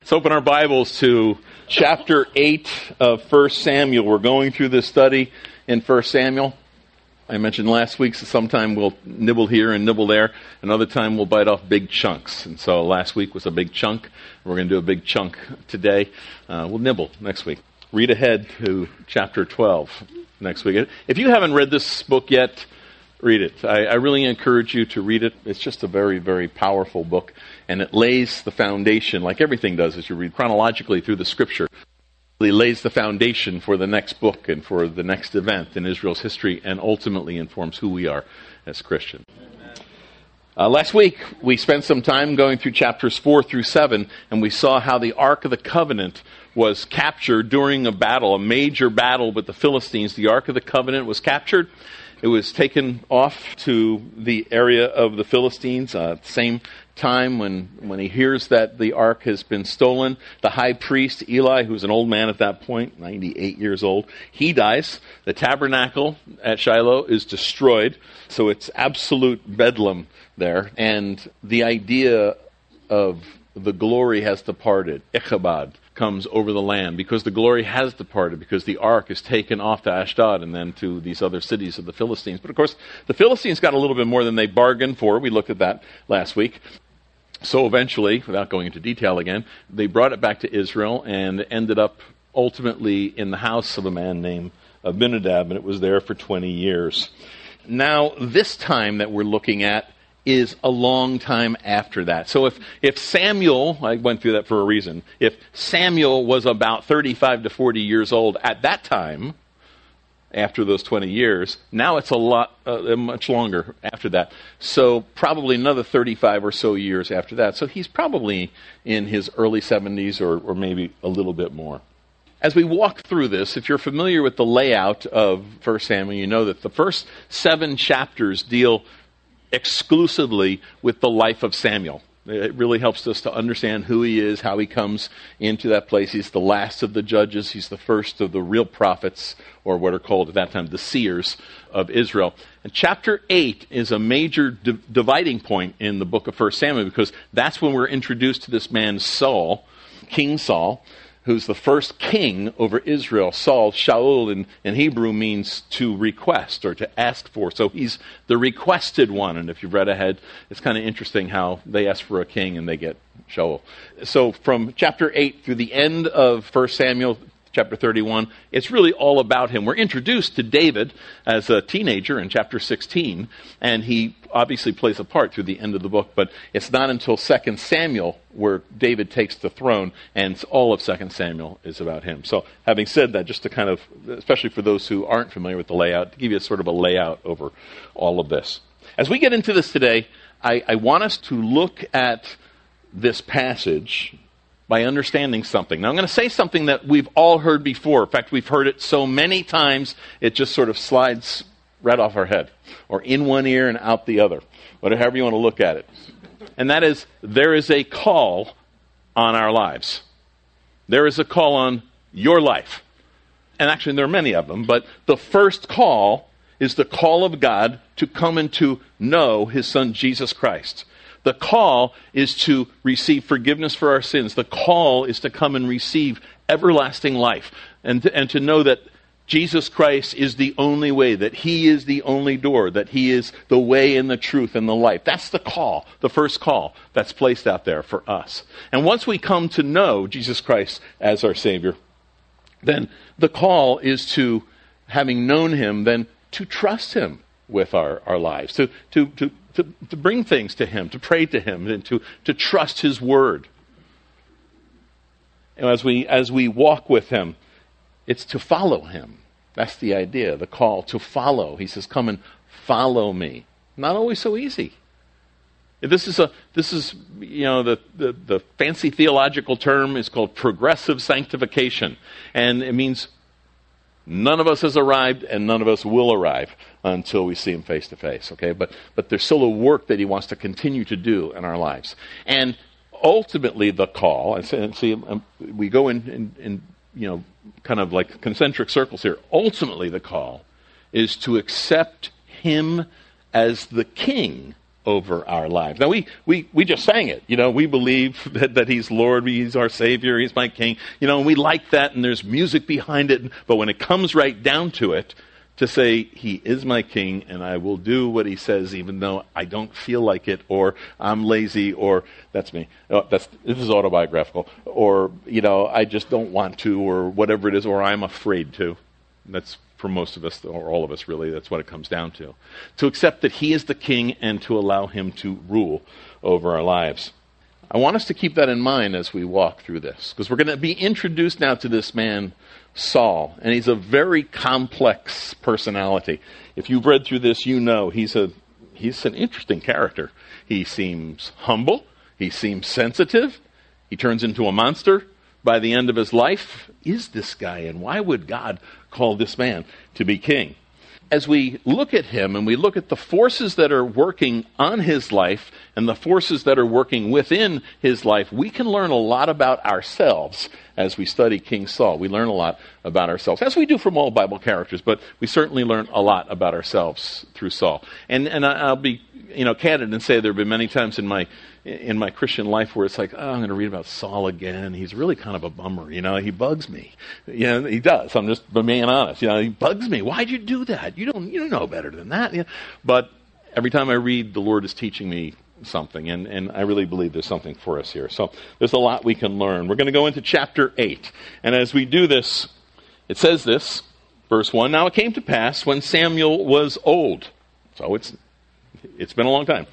Let's open our Bibles to chapter 8 of 1 Samuel. We're going through this study in 1 Samuel. I mentioned last week, so sometime we'll nibble here and nibble there. Another time we'll bite off big chunks. And so last week was a big chunk. We're going to do a big chunk today. We'll nibble next week. Read ahead to chapter 12 next week. If you haven't read this book yet, read it. I really encourage you to read it. It's just a very, very powerful book. And it lays the foundation, like everything does as you read chronologically through the Scripture. It lays the foundation for the next book and for the next event in Israel's history, and ultimately informs who we are as Christians. Last week, we spent some time going through chapters 4 through 7, and we saw how the Ark of the Covenant was captured during a battle, a major battle with the Philistines. The Ark of the Covenant was captured. It was taken off to the area of the Philistines. Same time when he hears that the ark has been stolen, the high priest Eli, who's an old man at that point, 98 years old, he dies. The tabernacle at Shiloh is destroyed, so it's absolute bedlam there. And the idea of the glory has departed, Ichabod, comes over the land, because the glory has departed, because the ark is taken off to Ashdod and then to these other cities of the Philistines. But of course, the Philistines got a little bit more than they bargained for. We looked at that last week. So eventually, without going into detail again, they brought it back to Israel and ended up ultimately in the house of a man named Abinadab, and it was there for 20 years. Now, this time that we're looking at is a long time after that. So if Samuel, I went through that for a reason, if Samuel was about 35 to 40 years old at that time, after those 20 years, now it's much longer after that. So probably another 35 or so years after that. So he's probably in his early 70s or maybe a little bit more. As we walk through this, if you're familiar with the layout of 1 Samuel, you know that the first 7 chapters deal exclusively with the life of Samuel. It really helps us to understand who he is, how he comes into that place. He's the last of the judges. He's the first of the real prophets, or what are called at that time the seers of Israel. And chapter 8 is a major dividing point in the book of 1 Samuel, because that's when we're introduced to this man Saul, King Saul, who's the first king over Israel. Saul, Shaul in Hebrew, means to request or to ask for. So he's the requested one. And if you've read ahead, it's kind of interesting how they ask for a king and they get Shaul. So from chapter 8 through the end of 1 Samuel, chapter 31, it's really all about him. We're introduced to David as a teenager in chapter 16, and he obviously plays a part through the end of the book, but it's not until 2 Samuel where David takes the throne, and all of 2 Samuel is about him. So having said that, just to kind of, especially for those who aren't familiar with the layout, to give you a sort of a layout over all of this. As we get into this today, I want us to look at this passage by understanding something. Now, I'm going to say something that we've all heard before. In fact, we've heard it so many times, it just sort of slides right off our head, or in one ear and out the other, whatever you want to look at it. And that is, there is a call on our lives. There is a call on your life. And actually, there are many of them, but the first call is the call of God to come and to know His Son, Jesus Christ. The call is to receive forgiveness for our sins. The call is to come and receive everlasting life. And to know that Jesus Christ is the only way, that He is the only door, that He is the way and the truth and the life. That's the call, the first call that's placed out there for us. And once we come to know Jesus Christ as our Savior, then the call is to, having known Him, then to trust Him with our lives, to bring things to Him, to pray to Him, and to trust His Word. And as we walk with Him, it's to follow Him. That's the idea, the call to follow. He says, "Come and follow me." Not always so easy. This is the fancy theological term is called progressive sanctification, and it means none of us has arrived, and none of us will arrive until we see Him face to face. Okay, but there's still a work that He wants to continue to do in our lives, and ultimately the call. We go in kind of like concentric circles here. Ultimately, the call is to accept Him as the King over our lives. Now, we just sang it. We believe that he's Lord, he's our Savior, he's my King. And we like that, and there's music behind it. But when it comes right down to it, to say, he is my King, and I will do what he says, even though I don't feel like it, or I'm lazy, or that's me. This is autobiographical. Or, I just don't want to, or whatever it is, or I'm afraid to. That's for most of us, or all of us really, that's what it comes down to. To accept that he is the King and to allow him to rule over our lives. I want us to keep that in mind as we walk through this, because we're going to be introduced now to this man, Saul, and he's a very complex personality. If you've read through this, he's an interesting character. He seems humble, he seems sensitive, he turns into a monster by the end of his life. Is this guy, and why would God call this man to be king? As we look at him and we look at the forces that are working on his life and the forces that are working within his life, we can learn a lot about ourselves as we study King Saul. We learn a lot about ourselves, as we do from all Bible characters, but we certainly learn a lot about ourselves through Saul. And I'll be candid and say there have been many times in my Christian life where it's like, I'm going to read about Saul again. He's really kind of a bummer. He bugs me. He does. I'm just being honest. He bugs me. Why'd you do that? You don't know better than that. But every time I read, the Lord is teaching me something, and I really believe there's something for us here. So there's a lot we can learn. We're going to go into chapter 8. And as we do this, it says this, verse 1, Now it came to pass when Samuel was old. So it's been a long time.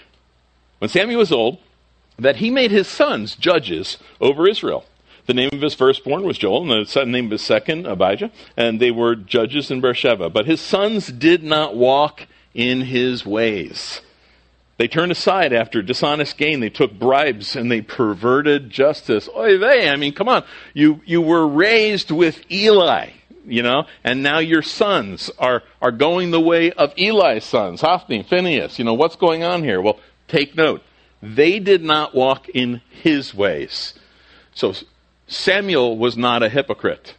When Samuel was old, that he made his sons judges over Israel. The name of his firstborn was Joel, and the name of his second, Abijah, and they were judges in Beersheba. But his sons did not walk in his ways. They turned aside after dishonest gain. They took bribes, and they perverted justice. Oy vey, come on. You were raised with Eli, and now your sons are going the way of Eli's sons, Hophni, Phinehas. What's going on here? Well, take note. They did not walk in his ways. So Samuel was not a hypocrite.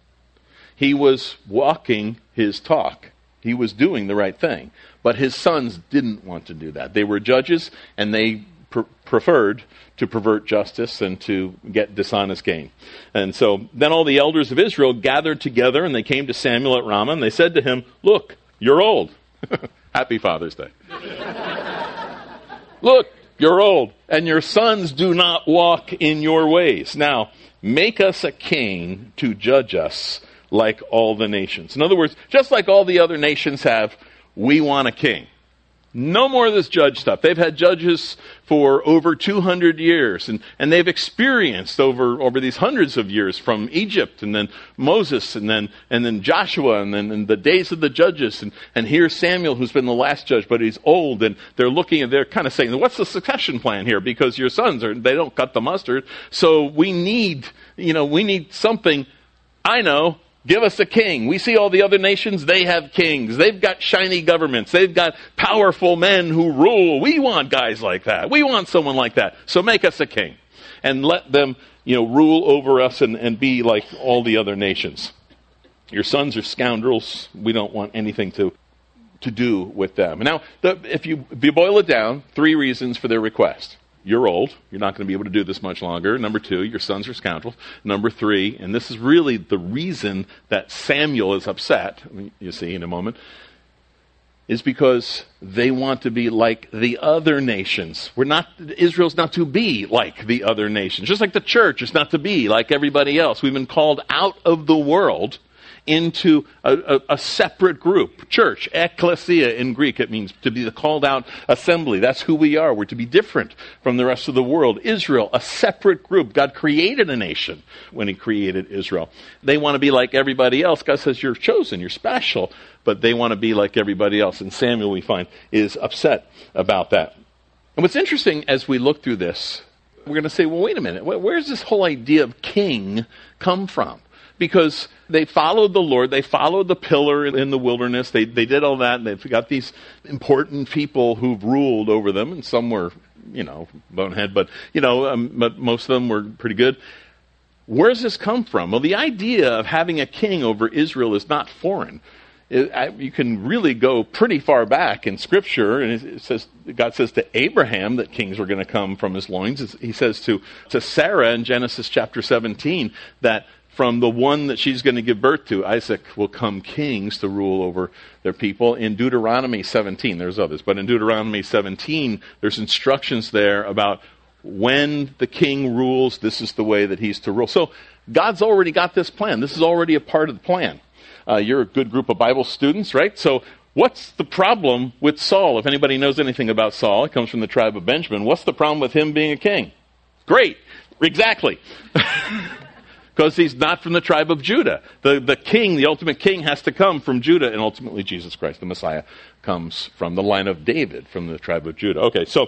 He was walking his talk. He was doing the right thing. But his sons didn't want to do that. They were judges, and they preferred to pervert justice and to get dishonest gain. And so then all the elders of Israel gathered together, and they came to Samuel at Ramah, and they said to him, Look, you're old. Happy Father's Day. Look, you're old, and your sons do not walk in your ways. Now, make us a king to judge us like all the nations. In other words, just like all the other nations have, we want a king. No more of this judge stuff. They've had judges for over 200 years, and they've experienced over these hundreds of years from Egypt, and then Moses, and then Joshua, and then the days of the judges, and here's Samuel, who's been the last judge, but he's old, and they're kind of saying, what's the succession plan here? Because your sons they don't cut the mustard, so we need something. I know. Give us a king. We see all the other nations, they have kings. They've got shiny governments. They've got powerful men who rule. We want guys like that. We want someone like that. So make us a king. And let them, rule over us and be like all the other nations. Your sons are scoundrels. We don't want anything to do with them. Now, if you boil it down, 3 reasons for their request. You're old. You're not going to be able to do this much longer. Number 2, your sons are scoundrels. Number 3, and this is really the reason that Samuel is upset, you see in a moment, is because they want to be like the other nations. Israel's not to be like the other nations. Just like the church is not to be like everybody else. We've been called out of the world into a separate group. Church, ekklesia in Greek, it means to be the called out assembly. That's who we are. We're to be different from the rest of the world. Israel, a separate group. God created a nation when he created Israel. They want to be like everybody else. God says you're chosen, you're special, but they want to be like everybody else. And Samuel, we find, is upset about that. And what's interesting as we look through this, we're going to say, well, wait a minute. Where's this whole idea of king come from? Because they followed the Lord, they followed the pillar in the wilderness, they did all that, and they've got these important people who've ruled over them, and some were, bonehead, but most of them were pretty good. Where does this come from? Well, the idea of having a king over Israel is not foreign. You can really go pretty far back in Scripture, and it says God says to Abraham that kings were going to come from his loins. He says to Sarah in Genesis chapter 17 that from the one that she's going to give birth to, Isaac, will come kings to rule over their people. In Deuteronomy 17, there's others, but in Deuteronomy 17, there's instructions there about when the king rules, this is the way that he's to rule. So God's already got this plan. This is already a part of the plan. You're a good group of Bible students, right? So what's the problem with Saul? If anybody knows anything about Saul, he comes from the tribe of Benjamin. What's the problem with him being a king? Great. Exactly. Because he's not from the tribe of Judah. The king, the ultimate king, has to come from Judah, and ultimately Jesus Christ, the Messiah, comes from the line of David, from the tribe of Judah. Okay, so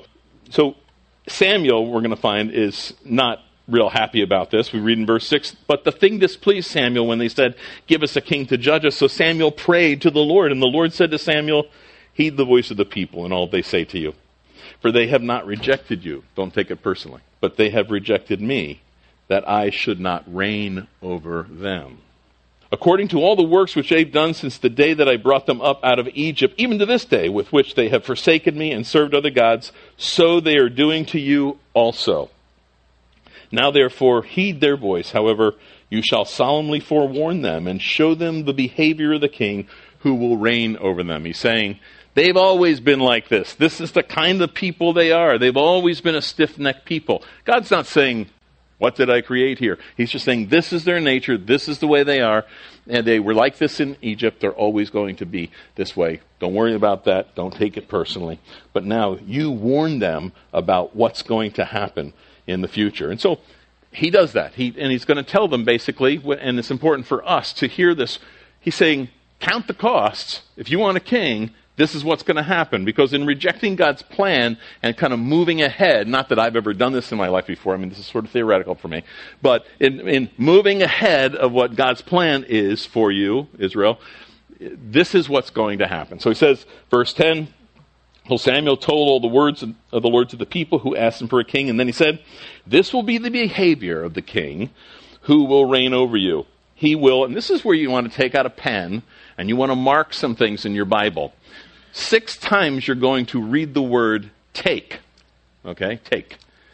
Samuel, we're going to find, is not real happy about this. We read in verse 6, but the thing displeased Samuel when they said, give us a king to judge us. So Samuel prayed to the Lord, and the Lord said to Samuel, heed the voice of the people and all they say to you. For they have not rejected you. Don't take it personally. But they have rejected me, that I should not reign over them. According to all the works which they've done since the day that I brought them up out of Egypt, even to this day, with which they have forsaken me and served other gods, so they are doing to you also. Now therefore heed their voice. However, you shall solemnly forewarn them and show them the behavior of the king who will reign over them. He's saying, they've always been like this. This is the kind of people they are. They've always been a stiff-necked people. God's not saying, what did I create here? He's just saying, this is their nature. This is the way they are. And they were like this in Egypt. They're always going to be this way. Don't worry about that. Don't take it personally. But now you warn them about what's going to happen in the future. And so he does that. He's going to tell them basically, and it's important for us to hear this. He's saying, count the costs. If you want a king, this is what's going to happen. Because in rejecting God's plan and kind of moving ahead, not that I've ever done this in my life before, I mean, this is sort of theoretical for me, but in moving ahead of what God's plan is for you, Israel, this is what's going to happen. So he says, verse 10, well, Samuel told all the words of the Lord to the people who asked him for a king. And then he said, this will be the behavior of the king who will reign over you. He will, and this is where you want to take out a pen and you want to mark some things in your Bible. 6 times you're going to read the word take. Okay, take.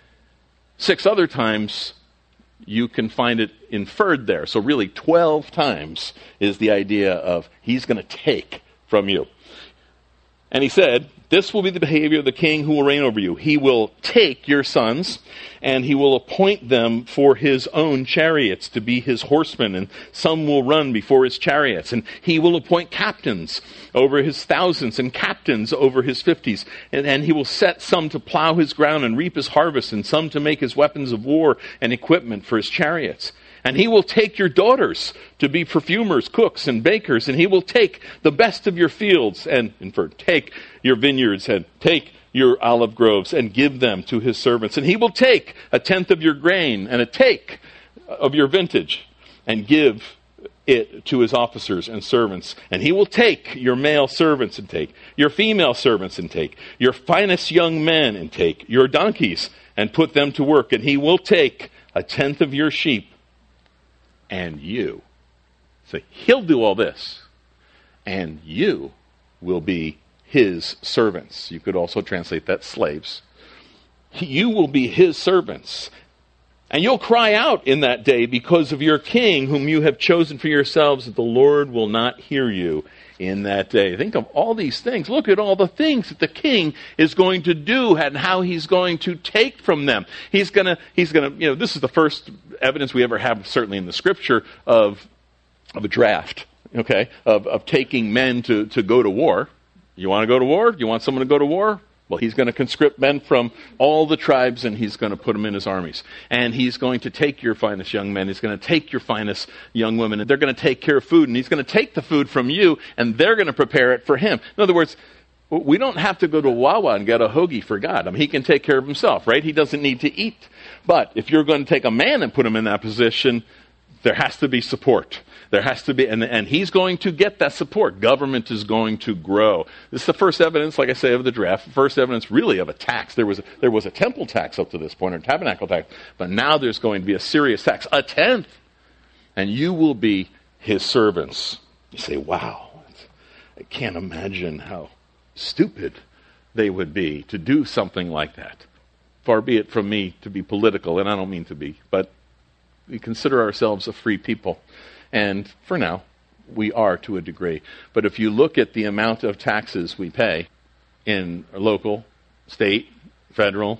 6 other times you can find it inferred there. So really 12 times is the idea of he's going to take from you. And he said, this will be the behavior of the king who will reign over you. He will take your sons, and he will appoint them for his own chariots to be his horsemen, and some will run before his chariots. And he will appoint captains over his thousands and captains over his 50s. And he will set some to plow his ground and reap his harvest, and some to make his weapons of war and equipment for his chariots. And he will take your daughters to be perfumers, cooks, and bakers. And he will take the best of your fields and take your vineyards and take your olive groves and give them to his servants. And he will take 1/10 of your grain and 1/8 of your vintage and give it to his officers and servants. And he will take your male servants and take your female servants and take your finest young men and take your donkeys and put them to work. And he will take 1/10 of your sheep and you. So he'll do all this. And you will be his servants. You could also translate that slaves. You will be his servants. And you'll cry out in that day because of your king whom you have chosen for yourselves, that the Lord will not hear you in that day. Think of all these things. Look at all the things that the king is going to do and how he's going to take from them. He's going to, this is the first evidence we ever have, certainly in the scripture, of a draft, okay, of taking men to go to war. You want to go to war? Do you want someone to go to war? Well, he's going to conscript men from all the tribes, and he's going to put them in his armies. And he's going to take your finest young men. He's going to take your finest young women, and they're going to take care of food. And he's going to take the food from you, and they're going to prepare it for him. In other words, we don't have to go to Wawa and get a hoagie for God. I mean, he can take care of himself, right? He doesn't need to eat. But if you're going to take a man and put him in that position, there has to be support. There has to be, and he's going to get that support. Government is going to grow. This is the first evidence, like I say, of the draft. First evidence, really, of a tax. There was a temple tax up to this point, or a tabernacle tax, but now there's going to be a serious tax, 1/10, and you will be his servants. You say, "Wow, I can't imagine how stupid they would be to do something like that. Far be it from me to be political, and I don't mean to be, but we consider ourselves a free people. And for now, we are to a degree. But if you look at the amount of taxes we pay in our local, state, federal,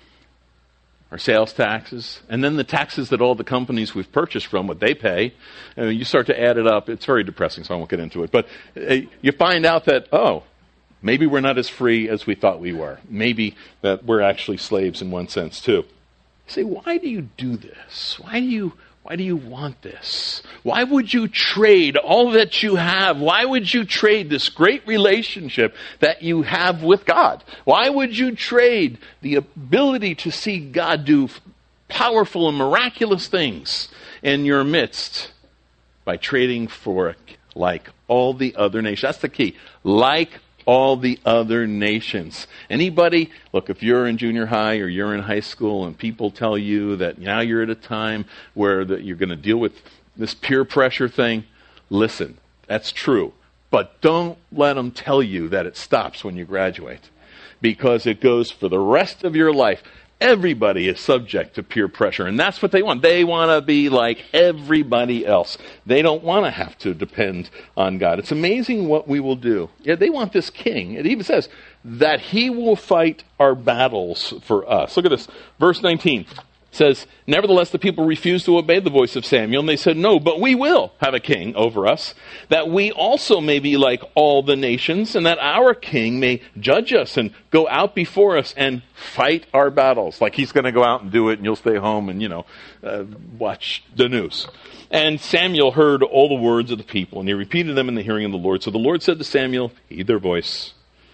our sales taxes, and then the taxes that all the companies we've purchased from, what they pay, you start to add it up. It's very depressing, so I won't get into it. But you find out that, maybe we're not as free as we thought we were. Maybe that we're actually slaves in one sense, too. You say, why do you do this? Why do you want this? Why would you trade all that you have? Why would you trade this great relationship that you have with God? Why would you trade the ability to see God do powerful and miraculous things in your midst by trading for like all the other nations? That's the key. Like all the other nations. Anybody, look, if you're in junior high or you're in high school and people tell you that now you're at a time where you're going to deal with this peer pressure thing, listen, that's true. But don't let them tell you that it stops when you graduate, because it goes for the rest of your life. Everybody is subject to peer pressure, and that's what they want. They want to be like everybody else. They don't want to have to depend on God. It's amazing what we will do. Yeah, they want this king. It even says that he will fight our battles for us. Look at this. Verse 19 says, nevertheless, the people refused to obey the voice of Samuel, and they said, no, but we will have a king over us, that we also may be like all the nations, and that our king may judge us and go out before us and fight our battles. Like he's going to go out and do it, and you'll stay home and, watch the news. And Samuel heard all the words of the people, and he repeated them in the hearing of the Lord. So the Lord said to Samuel, heed their voice,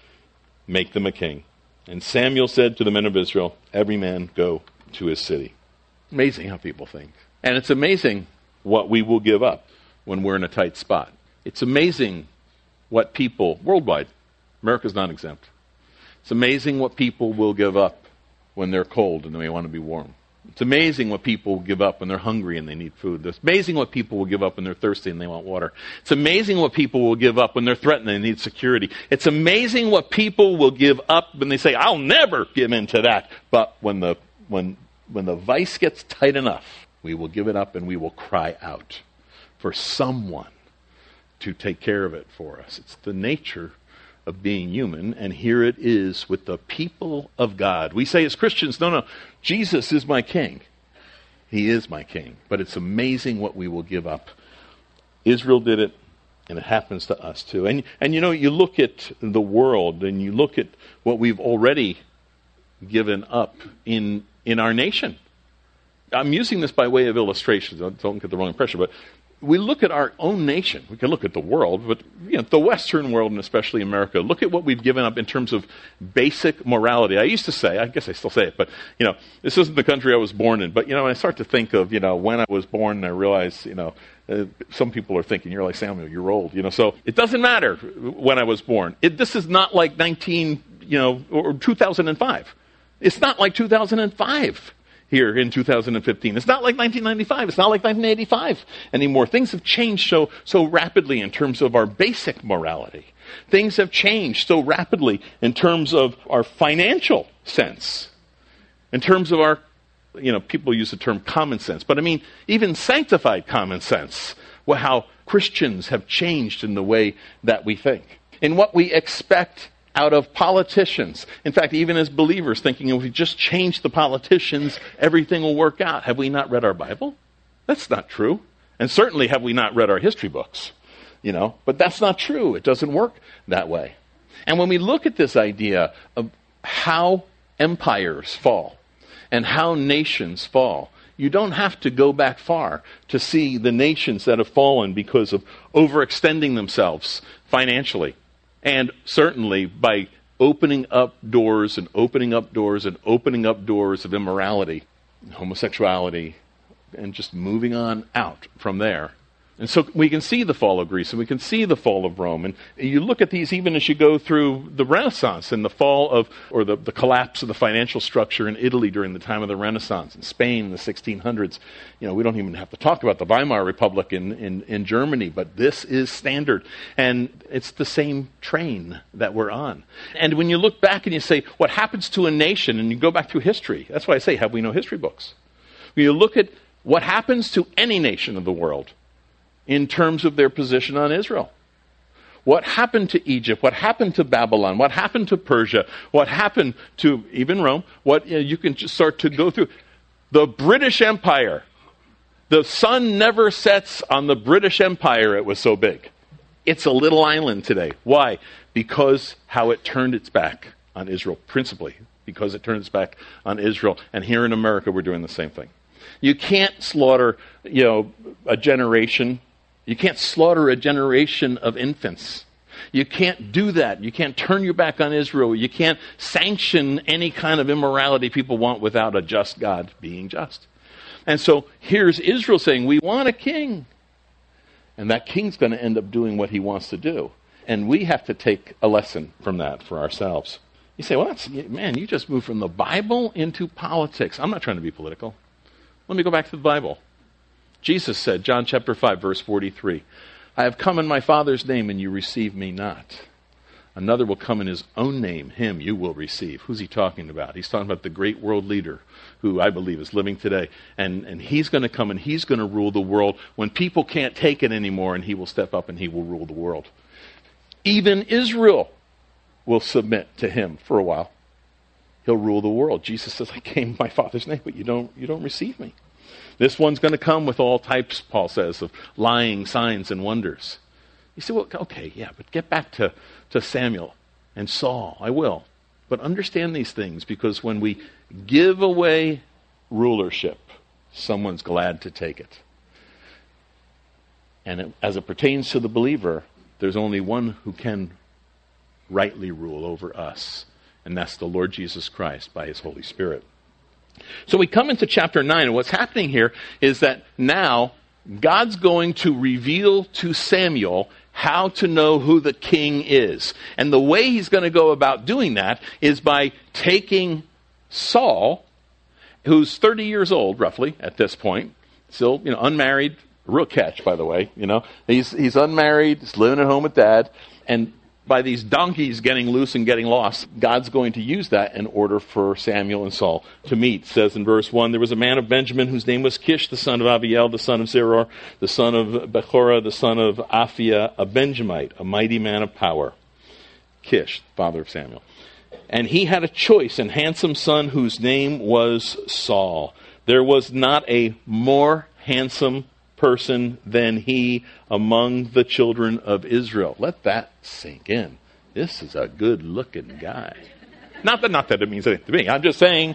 make them a king. And Samuel said to the men of Israel, every man go to his city. Amazing how people think. And it's amazing what we will give up when we're in a tight spot. It's amazing what people, worldwide, America's not exempt. It's amazing what people will give up when they're cold and they want to be warm. It's amazing what people will give up when they're hungry and they need food. It's amazing what people will give up when they're thirsty and they want water. It's amazing what people will give up when they're threatened and they need security. It's amazing what people will give up when they say, I'll never give in to that. But when the vice gets tight enough, we will give it up and we will cry out for someone to take care of it for us. It's the nature of being human, and here it is with the people of God. We say as Christians, no, Jesus is my king. He is my king. But it's amazing what we will give up. Israel did it, and it happens to us too. And you look at the world, and you look at what we've already given up in our nation. I'm using this by way of illustration. Don't get the wrong impression, but we look at our own nation. We can look at the world, but the Western world, and especially America, look at what we've given up in terms of basic morality. I used to say, I guess I still say it, but this isn't the country I was born in. But when I start to think of when I was born, and I realize some people are thinking, you're like Samuel, you're old. So it doesn't matter when I was born. This is not like 2005. It's not like 2005 here in 2015. It's not like 1995. It's not like 1985 anymore. Things have changed so rapidly in terms of our basic morality. Things have changed so rapidly in terms of our financial sense. In terms of our, people use the term common sense, but I mean even sanctified common sense. Well, how Christians have changed in the way that we think. In what we expect out of politicians. In fact, even as believers, thinking if we just change the politicians, everything will work out. Have we not read our Bible? That's not true. And certainly have we not read our history books. But that's not true. It doesn't work that way. And when we look at this idea of how empires fall and how nations fall, you don't have to go back far to see the nations that have fallen because of overextending themselves financially. And certainly by opening up doors and opening up doors and opening up doors of immorality, homosexuality, and just moving on out from there. And so we can see the fall of Greece, and we can see the fall of Rome. And you look at these even as you go through the Renaissance and the fall of, or the collapse of the financial structure in Italy during the time of the Renaissance, in Spain in the 1600s. You know, we don't even have to talk about the Weimar Republic in Germany, but this is standard. And it's the same train that we're on. And when you look back and you say, what happens to a nation, and you go back through history, that's why I say, have we no history books? When you look at what happens to any nation of the world, in terms of their position on Israel. What happened to Egypt? What happened to Babylon? What happened to Persia? What happened to even Rome? You can just start to go through. The British Empire. The sun never sets on the British Empire, it was so big. It's a little island today. Why? Because how it turned its back on Israel, principally. Because it turned its back on Israel. And here in America, we're doing the same thing. You can't slaughter, a generation. You can't slaughter a generation of infants. You can't do that. You can't turn your back on Israel. You can't sanction any kind of immorality people want without a just God being just. And so here's Israel saying, we want a king. And that king's going to end up doing what he wants to do. And we have to take a lesson from that for ourselves. You say, well, you just moved from the Bible into politics. I'm not trying to be political. Let me go back to the Bible. Jesus said, John chapter 5, verse 43, I have come in my Father's name, and you receive me not. Another will come in his own name, him you will receive. Who's he talking about? He's talking about the great world leader, who I believe is living today. And he's going to come and he's going to rule the world when people can't take it anymore, and he will step up and he will rule the world. Even Israel will submit to him for a while. He'll rule the world. Jesus says, I came in my Father's name, but you don't receive me. This one's going to come with all types, Paul says, of lying signs and wonders. You say, well, okay, yeah, but get back to Samuel and Saul. I will. But understand these things, because when we give away rulership, someone's glad to take it. And as it pertains to the believer, there's only one who can rightly rule over us, and that's the Lord Jesus Christ by his Holy Spirit. So we come into chapter 9, and what's happening here is that now God's going to reveal to Samuel how to know who the king is. And the way he's going to go about doing that is by taking Saul, who's 30 years old, roughly, at this point, still, unmarried, real catch, by the way, He's unmarried, he's living at home with dad, and by these donkeys getting loose and getting lost, God's going to use that in order for Samuel and Saul to meet. It says in verse 1, there was a man of Benjamin whose name was Kish, the son of Abiel, the son of Zeror, the son of Bechorah, the son of Aphiah, a Benjamite, a mighty man of power. Kish, father of Samuel. And he had a choice and handsome son whose name was Saul. There was not a more handsome person than he among the children of Israel. Let that sink in. This is a good looking guy. Not that it means anything to me. I'm just saying,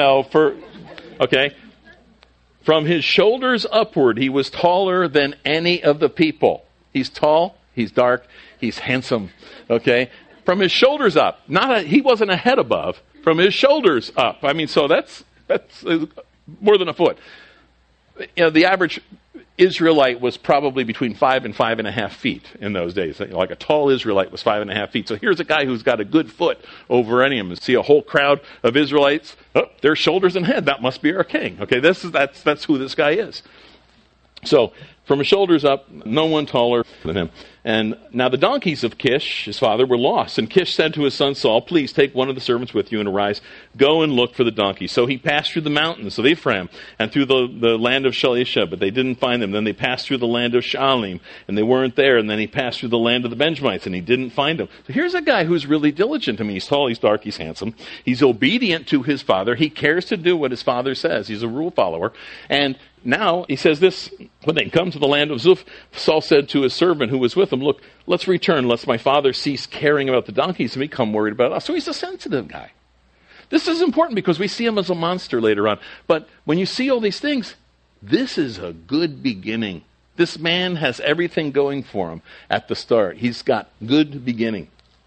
From his shoulders upward, he was taller than any of the people. He's tall, he's dark, he's handsome. Okay? From his shoulders up. He wasn't a head above. From his shoulders up. So that's more than a foot. The average Israelite was probably between 5 and 5.5 feet in those days. Like a tall Israelite was 5.5 feet. So here's a guy who's got a good foot over any of them. See a whole crowd of Israelites, their shoulders and head. That must be our king. Okay, that's who this guy is. So from his shoulders up, no one taller than him. And now the donkeys of Kish, his father, were lost. And Kish said to his son Saul, please take one of the servants with you and arise. Go and look for the donkeys. So he passed through the mountains of Ephraim and through the land of Shalisha, but they didn't find them. Then they passed through the land of Shaalim, and they weren't there. And then he passed through the land of the Benjamites, and he didn't find them. So here's a guy who's really diligent. He's tall, he's dark, he's handsome. He's obedient to his father. He cares to do what his father says. He's a rule follower. And now, he says this, when they come to the land of Zuph, Saul said to his servant who was with him, look, let's return, lest my father cease caring about the donkeys and become worried about us. So he's a sensitive guy. This is important because we see him as a monster later on. But when you see all these things, this is a good beginning. This man has everything going for him at the start. He's got good beginning.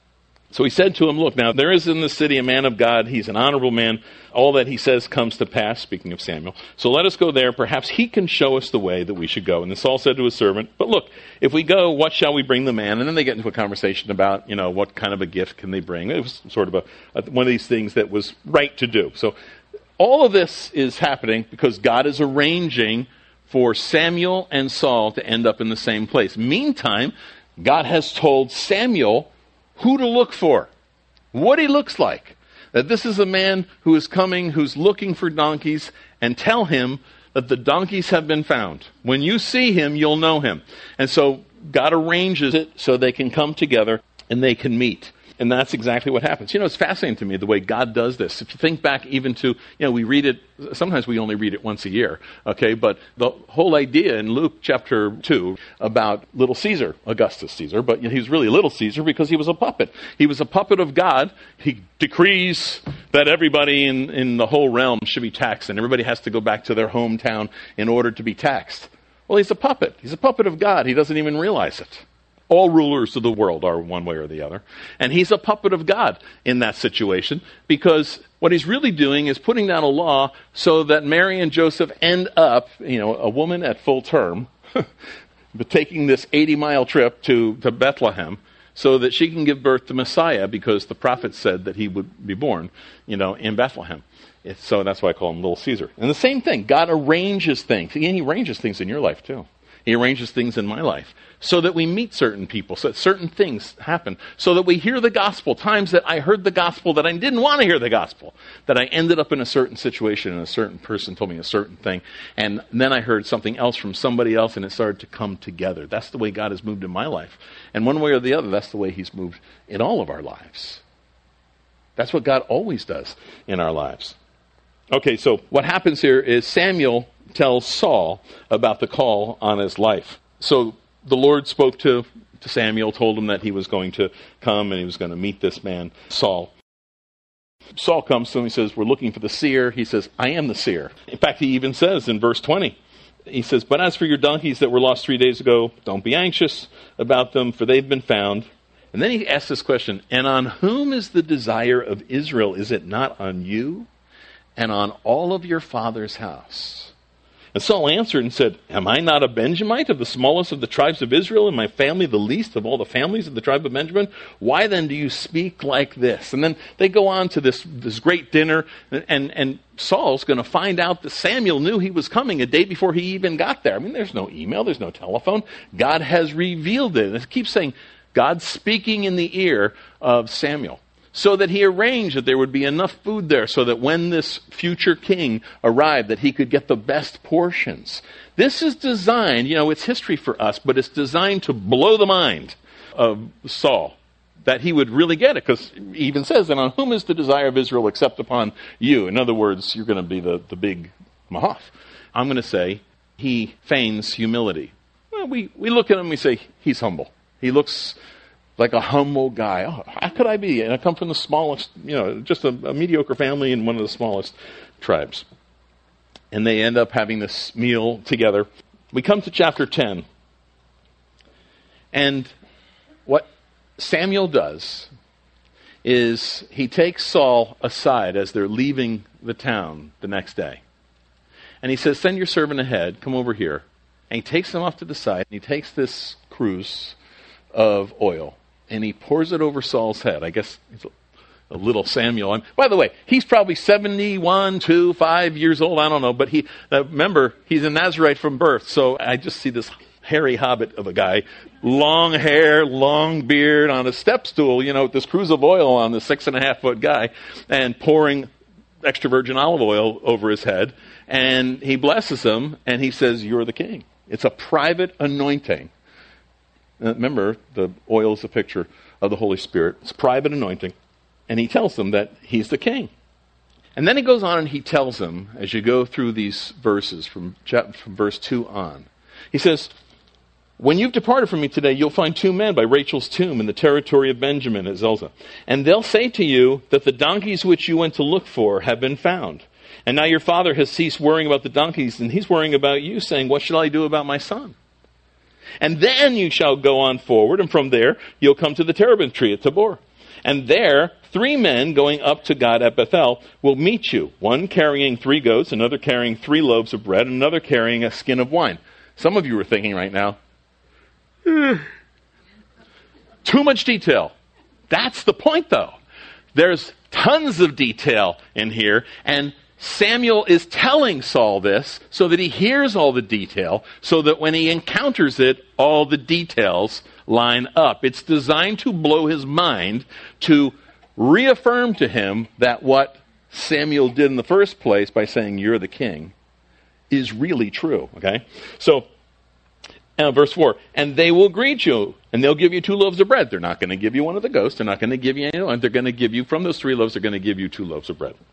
So he said to him, look, now there is in the city a man of God. He's an honorable man. All that he says comes to pass, speaking of Samuel. So let us go there. Perhaps he can show us the way that we should go. And then Saul said to his servant, but look, if we go, what shall we bring the man? And then they get into a conversation about, what kind of a gift can they bring? It was sort of one of these things that was right to do. So all of this is happening because God is arranging for Samuel and Saul to end up in the same place. Meantime, God has told Samuel who to look for, what he looks like. That this is a man who is coming, who's looking for donkeys, and tell him that the donkeys have been found. When you see him, you'll know him. And so God arranges it so they can come together and they can meet. And that's exactly what happens. It's fascinating to me the way God does this. If you think back even to, we read it, sometimes we only read it once a year, okay? But the whole idea in Luke chapter 2 about little Caesar, Augustus Caesar, but he's really little Caesar because he was a puppet. He was a puppet of God. He decrees that everybody in the whole realm should be taxed, and everybody has to go back to their hometown in order to be taxed. Well, he's a puppet. He's a puppet of God. He doesn't even realize it. All rulers of the world are one way or the other. And he's a puppet of God in that situation because what he's really doing is putting down a law so that Mary and Joseph end up, a woman at full term, but taking this 80-mile trip to Bethlehem so that she can give birth to Messiah because the prophet said that he would be born, in Bethlehem. So that's why I call him Little Caesar. And the same thing, God arranges things. And he arranges things in your life too. He arranges things in my life so that we meet certain people, so that certain things happen, so that we hear the gospel. Times that I heard the gospel that I didn't want to hear the gospel, that I ended up in a certain situation and a certain person told me a certain thing, and then I heard something else from somebody else and it started to come together. That's the way God has moved in my life. And one way or the other, that's the way he's moved in all of our lives. That's what God always does in our lives. Okay, so what happens here is Samuel tells Saul about the call on his life. So the Lord spoke to Samuel, told him that he was going to come and he was going to meet this man, Saul. Saul comes to him, he says, we're looking for the seer. He says, I am the seer. In fact, he even says in verse 20, he says, but as for your donkeys that were lost 3 days ago, don't be anxious about them, for they've been found. And then he asks this question, and on whom is the desire of Israel? Is it not on you and on all of your father's house? And Saul answered and said, am I not a Benjamite of the smallest of the tribes of Israel, and my family the least of all the families of the tribe of Benjamin? Why then do you speak like this? And then they go on to this great dinner, and Saul's going to find out that Samuel knew he was coming a day before he even got there. I mean, there's no email, there's no telephone. God has revealed it. And it keeps saying, God's speaking in the ear of Samuel. So that he arranged that there would be enough food there so that when this future king arrived, that he could get the best portions. This is designed, it's history for us, but it's designed to blow the mind of Saul, that he would really get it, because he even says, and on whom is the desire of Israel except upon you? In other words, you're going to be the big Mahath. I'm going to say he feigns humility. Well, we look at him and we say, he's humble. He looks like a humble guy. Oh, how could I be? And I come from the smallest, just a mediocre family in one of the smallest tribes. And they end up having this meal together. We come to chapter 10. And what Samuel does is he takes Saul aside as they're leaving the town the next day. And he says, send your servant ahead, come over here. And he takes them off to the side, and he takes this cruse of oil, and he pours it over Saul's head. I guess it's a little Samuel. And by the way, he's probably 71, 2, 5 years old. I don't know. But remember, he's a Nazarite from birth. So I just see this hairy hobbit of a guy, long hair, long beard, on a step stool, with this cruse of oil on the 6.5-foot guy, and pouring extra virgin olive oil over his head. And he blesses him, and he says, you're the king. It's a private anointing. Remember, the oil is a picture of the Holy Spirit. It's private anointing. And he tells them that he's the king. And then he goes on and he tells them, as you go through these verses from verse 2 on, he says, when you've departed from me today, you'll find 2 men by Rachel's tomb in the territory of Benjamin at Zelzah. And they'll say to you that the donkeys which you went to look for have been found. And now your father has ceased worrying about the donkeys, and he's worrying about you, saying, what shall I do about my son? And then you shall go on forward, and from there you'll come to the terebinth tree at Tabor. And there, 3 men going up to God at Bethel will meet you. One carrying 3 goats, another carrying 3 loaves of bread, and another carrying a skin of wine. Some of you are thinking right now, too much detail. That's the point, though. There's tons of detail in here, and Samuel is telling Saul this so that he hears all the detail, so that when he encounters it, all the details line up. It's designed to blow his mind, to reaffirm to him that what Samuel did in the first place by saying, "You're the king," is really true. Okay? So, verse 4, and they will greet you, and they'll give you 2 loaves of bread. They're not going to give you one of the goats. They're not going to give you any. They're going to give you, from those 3 loaves, they're going to give you 2 loaves of bread.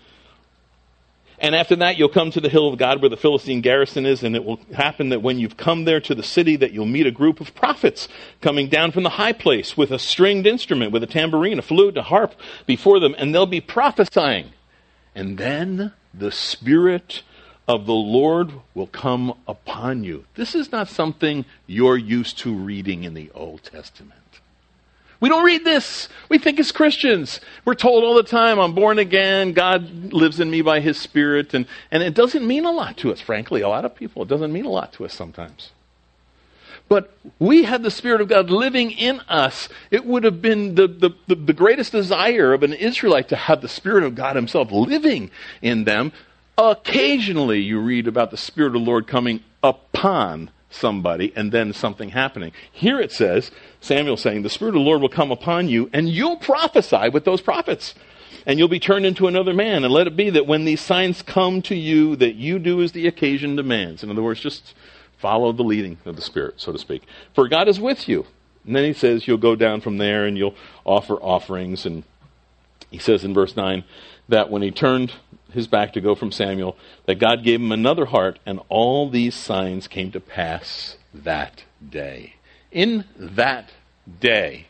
And after that, you'll come to the hill of God where the Philistine garrison is, and it will happen that when you've come there to the city, that you'll meet a group of prophets coming down from the high place with a stringed instrument, with a tambourine, a flute, a harp before them, and they'll be prophesying. And then the Spirit of the Lord will come upon you. This is not something you're used to reading in the Old Testament. We don't read this. We think as Christians, we're told all the time, I'm born again, God lives in me by His Spirit, and it doesn't mean a lot to us, frankly. A lot of people, it doesn't mean a lot to us sometimes. But we have the Spirit of God living in us. It would have been the greatest desire of an Israelite to have the Spirit of God Himself living in them. Occasionally you read about the Spirit of the Lord coming upon somebody and then something happening. Here it says, Samuel saying, the Spirit of the Lord will come upon you and you'll prophesy with those prophets. And you'll be turned into another man. And let it be that when these signs come to you, that you do as the occasion demands. In other words, just follow the leading of the Spirit, so to speak. For God is with you. And then he says you'll go down from there and you'll offer offerings. And he says in verse 9 that when he turned his back to go from Samuel, that God gave him another heart, and all these signs came to pass that day. In that day,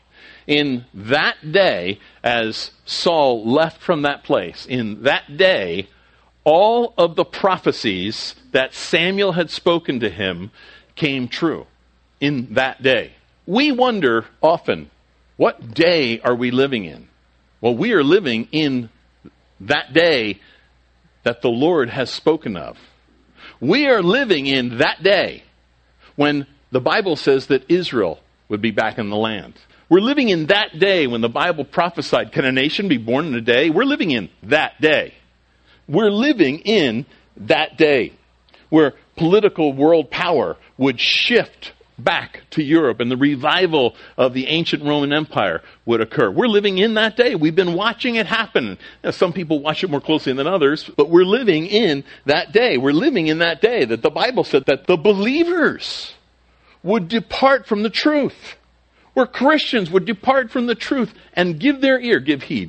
as Saul left from that place, in that day, all of the prophecies that Samuel had spoken to him came true. In that day. We wonder often, what day are we living in? Well, we are living in that day that the Lord has spoken of. We are living in that day when the Bible says that Israel would be back in the land. We're living in that day when the Bible prophesied, can a nation be born in a day? We're living in that day. We're living in that day where political world power would shift back to Europe and the revival of the ancient Roman Empire would occur. We're living in that day. We've been watching it happen. Now, some people watch it more closely than others, but we're living in that day. We're living in that day that the Bible said that the believers would depart from the truth. Where Christians would depart from the truth and give their ear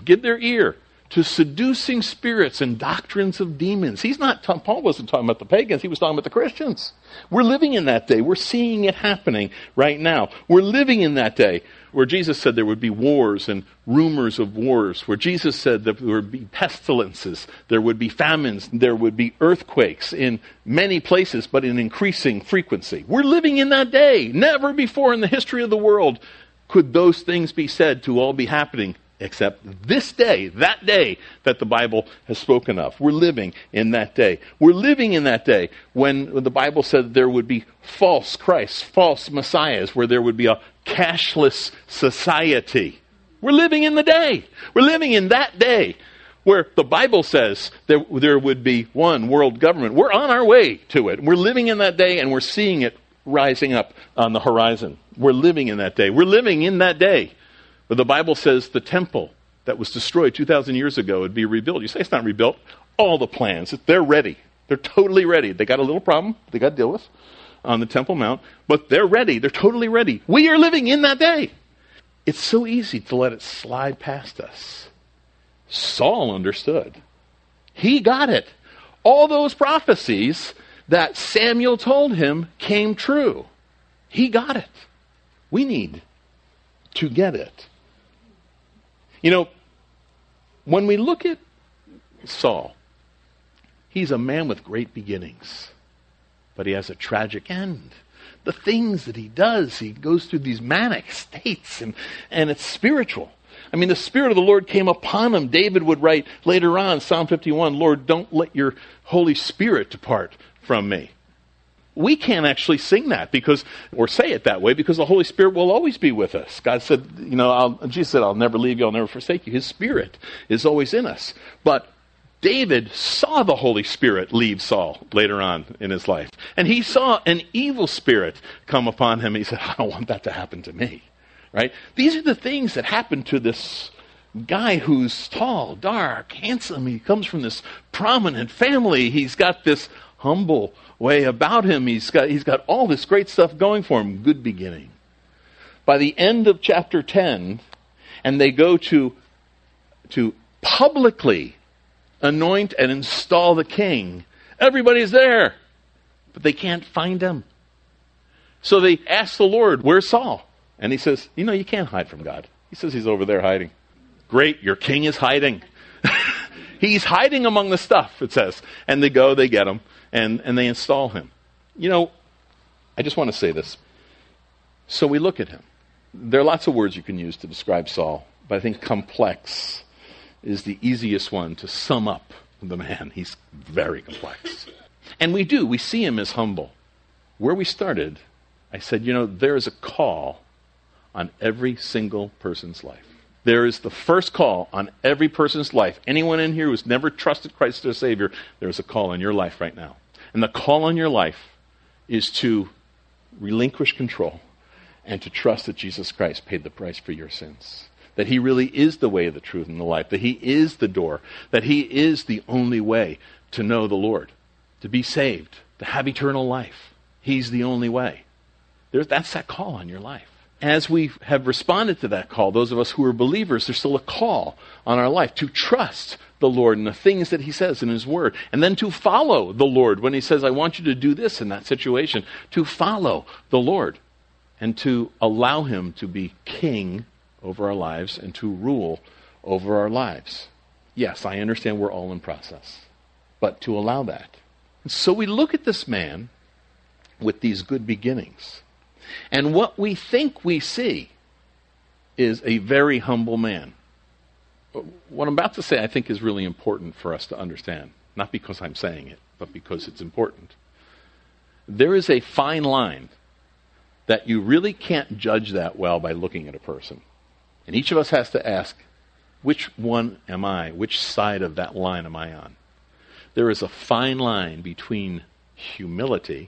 to seducing spirits and doctrines of demons. Paul wasn't talking about the pagans, he was talking about the Christians. We're living in that day. We're seeing it happening right now. We're living in that day where Jesus said there would be wars and rumors of wars, where Jesus said that there would be pestilences, there would be famines, there would be earthquakes in many places, but in increasing frequency. We're living in that day. Never before in the history of the world could those things be said to all be happening, except this day, that day that the Bible has spoken of. We're living in that day. We're living in that day when the Bible said there would be false Christs, false messiahs, where there would be a cashless society. We're living in the day. We're living in that day where the Bible says there would be one world government. We're on our way to it. We're living in that day and we're seeing it rising up on the horizon. We're living in that day. We're living in that day. But the Bible says the temple that was destroyed 2,000 years ago would be rebuilt. You say it's not rebuilt. All the plans, they're ready. They're totally ready. They got a little problem they got to deal with on the Temple Mount, but they're ready. They're totally ready. We are living in that day. It's so easy to let it slide past us. Saul understood. He got it. All those prophecies that Samuel told him came true. He got it. We need to get it. You know, when we look at Saul, he's a man with great beginnings, but he has a tragic end. The things that he does, he goes through these manic states, and it's spiritual. I mean, the Spirit of the Lord came upon him. David would write later on, Psalm 51, Lord, don't let your Holy Spirit depart from me. We can't actually sing that or say it that way because the Holy Spirit will always be with us. God said, Jesus said, I'll never leave you, I'll never forsake you. His Spirit is always in us. But David saw the Holy Spirit leave Saul later on in his life. And he saw an evil spirit come upon him. He said, I don't want that to happen to me. Right? These are the things that happen to this guy who's tall, dark, handsome. He comes from this prominent family. He's got this humble way about him. He's got all this great stuff going for him. Good beginning. By the end of chapter 10, and they go to publicly anoint and install the king. Everybody's there, but they can't find him. So they ask the Lord, where's Saul? And he says, you can't hide from God. He says he's over there hiding. Great, your king is hiding. He's hiding among the stuff, it says. And they go, they get him, and they install him. I just want to say this. So we look at him. There are lots of words you can use to describe Saul, but I think complex is the easiest one to sum up the man. He's very complex. And we see him as humble. Where we started, I said, there is a call on every single person's life. There is the first call on every person's life. Anyone in here who's never trusted Christ as their Savior, there's a call on your life right now. And the call on your life is to relinquish control and to trust that Jesus Christ paid the price for your sins. That he really is the way, the truth, and the life. That he is the door. That he is the only way to know the Lord. To be saved. To have eternal life. He's the only way. That's that call on your life. As we have responded to that call, those of us who are believers, there's still a call on our life to trust the Lord and the things that he says in his word. And then to follow the Lord when he says, I want you to do this in that situation. To follow the Lord and to allow him to be king over our lives and to rule over our lives. Yes, I understand we're all in process, but to allow that. And so we look at this man with these good beginnings. And what we think we see is a very humble man. What I'm about to say, I think, is really important for us to understand. Not because I'm saying it, but because it's important. There is a fine line that you really can't judge that well by looking at a person. And each of us has to ask, which one am I? Which side of that line am I on? There is a fine line between humility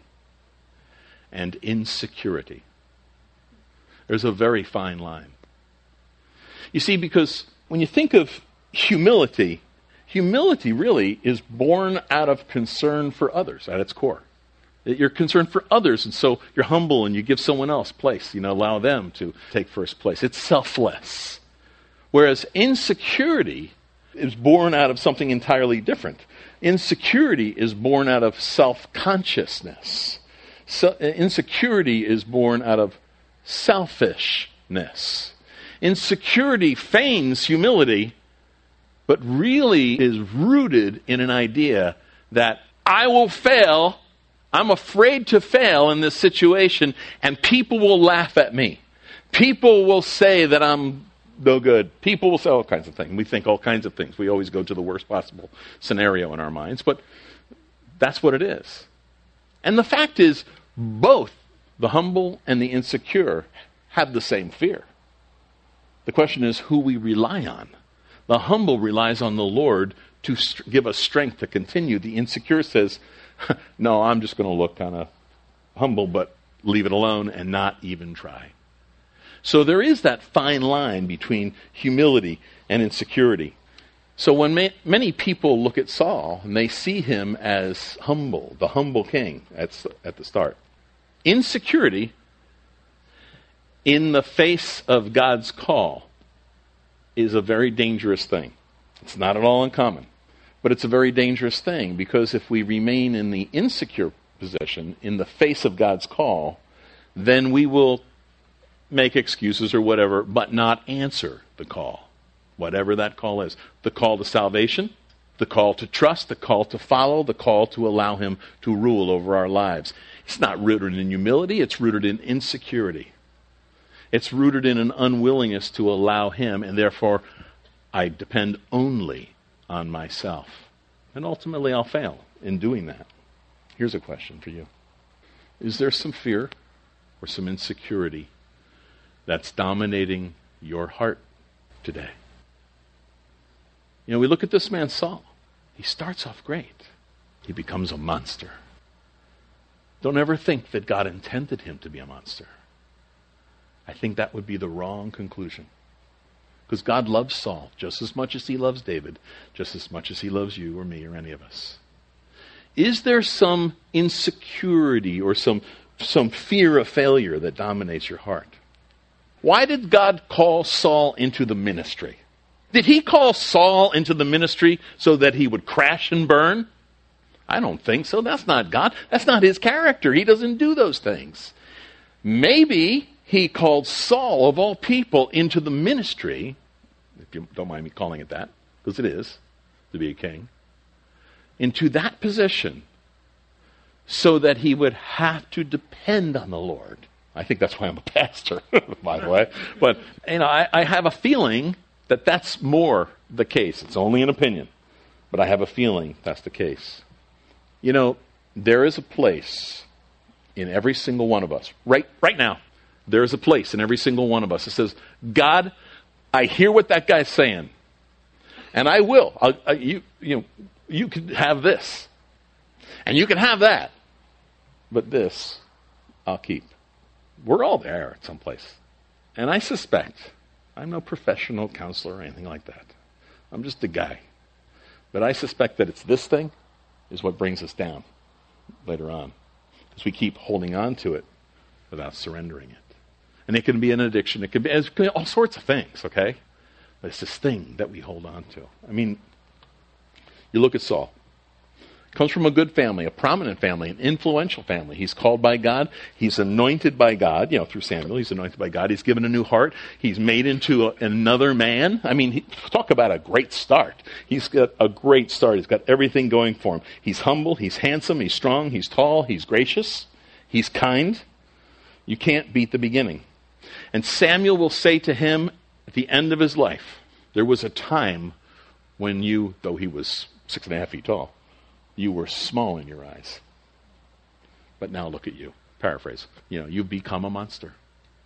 and insecurity. There's a very fine line. You see, because when you think of humility really is born out of concern for others at its core. You're concerned for others, and so you're humble and you give someone else place, allow them to take first place. It's selfless. Whereas insecurity is born out of something entirely different. Insecurity is born out of self-consciousness. So, insecurity is born out of selfishness. Insecurity feigns humility, but really is rooted in an idea that I will fail, I'm afraid to fail in this situation, and people will laugh at me. People will say that I'm no good. People will say all kinds of things. We think all kinds of things. We always go to the worst possible scenario in our minds, but that's what it is. And the fact is, both the humble and the insecure have the same fear. The question is who we rely on. The humble relies on the Lord to give us strength to continue. The insecure says, no, I'm just going to look kind of humble, but leave it alone and not even try. So there is that fine line between humility and insecurity. So when many people look at Saul and they see him as humble, the humble king at the start, insecurity in the face of God's call is a very dangerous thing. It's not at all uncommon, but it's a very dangerous thing because if we remain in the insecure position in the face of God's call, then we will make excuses or whatever, but not answer the call, whatever that call is. The call to salvation, the call to trust, the call to follow, the call to allow him to rule over our lives. It's not rooted in humility, it's rooted in insecurity. It's rooted in an unwillingness to allow him, and therefore I depend only on myself. And ultimately I'll fail in doing that. Here's a question for you. Is there some fear or some insecurity that's dominating your heart today? We look at this man Saul. He starts off great. He becomes a monster. Don't ever think that God intended him to be a monster. I think that would be the wrong conclusion. Because God loves Saul just as much as he loves David, just as much as he loves you or me or any of us. Is there some insecurity or some fear of failure that dominates your heart? Why did God call Saul into the ministry? Did he call Saul into the ministry so that he would crash and burn? I don't think so. That's not God. That's not his character. He doesn't do those things. Maybe he called Saul, of all people, into the ministry, if you don't mind me calling it that, because it is, to be a king, into that position so that he would have to depend on the Lord. I think that's why I'm a pastor, by the way. But, I have a feeling that that's more the case. It's only an opinion, but I have a feeling that's the case. There is a place in every single one of us, right now, there is a place in every single one of us that says, God, I hear what that guy's saying, and I will. You can have this, and you can have that, but this I'll keep. We're all there at some place. And I suspect, I'm no professional counselor or anything like that. I'm just a guy. But I suspect that it's this thing is what brings us down later on, because we keep holding on to it without surrendering it. And it can be an addiction. It can be all sorts of things, okay? But it's this thing that we hold on to. You look at Saul. Comes from a good family, a prominent family, an influential family. He's called by God. He's anointed by God, through Samuel. He's anointed by God. He's given a new heart. He's made into another man. Talk about a great start. He's got a great start. He's got everything going for him. He's humble. He's handsome. He's strong. He's tall. He's gracious. He's kind. You can't beat the beginning. And Samuel will say to him at the end of his life, there was a time when you, though he was 6.5 feet tall, you were small in your eyes. But now look at you. Paraphrase. You've become a monster.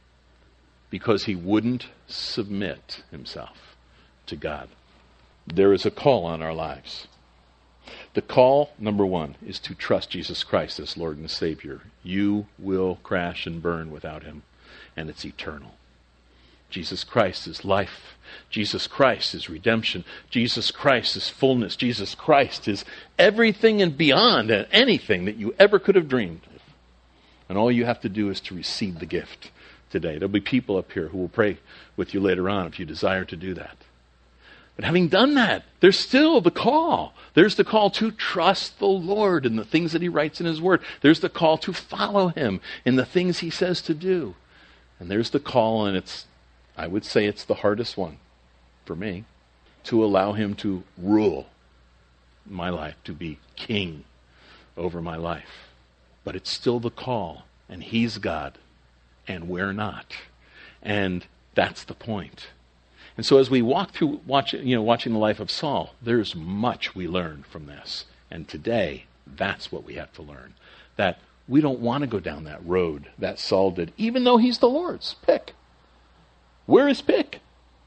Because he wouldn't submit himself to God. There is a call on our lives. The call, number one, is to trust Jesus Christ as Lord and Savior. You will crash and burn without him, and it's eternal. Jesus Christ is life. Jesus Christ is redemption. Jesus Christ is fullness. Jesus Christ is everything and beyond anything that you ever could have dreamed of. And all you have to do is to receive the gift today. There'll be people up here who will pray with you later on if you desire to do that. But having done that, there's still the call. There's the call to trust the Lord in the things that he writes in his word. There's the call to follow him in the things he says to do. And there's the call, and I would say it's the hardest one for me, to allow him to rule my life, to be king over my life. But it's still the call, and he's God, and we're not. And that's the point. And so as we walk through watching the life of Saul, there's much we learn from this. And today, that's what we have to learn. That we don't want to go down that road that Saul did, even though he's the Lord's pick. We're his pick.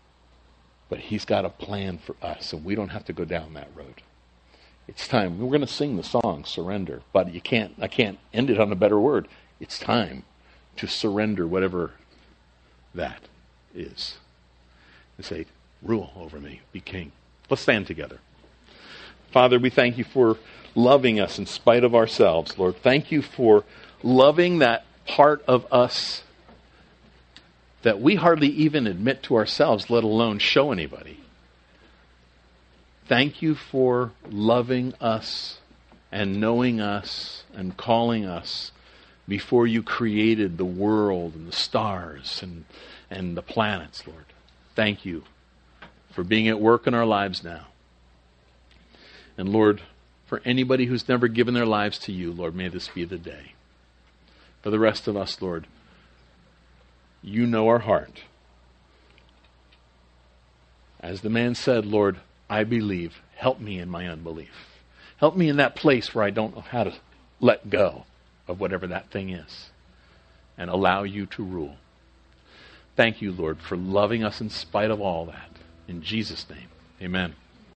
But he's got a plan for us, and we don't have to go down that road. It's time. We're going to sing the song, Surrender. But I can't end it on a better word. It's time to surrender whatever that is. And say, rule over me, be king. Let's stand together. Father, we thank you for loving us in spite of ourselves, Lord. Thank you for loving that part of us that we hardly even admit to ourselves, let alone show anybody. Thank you for loving us and knowing us and calling us before you created the world and the stars and the planets, Lord. Thank you for being at work in our lives now. And Lord, for anybody who's never given their lives to you, Lord, may this be the day. For the rest of us, Lord, You know our heart. As the man said, Lord, I believe. Help me in my unbelief. Help me in that place where I don't know how to let go of whatever that thing is and allow you to rule. Thank you, Lord, for loving us in spite of all that. In Jesus' name, amen.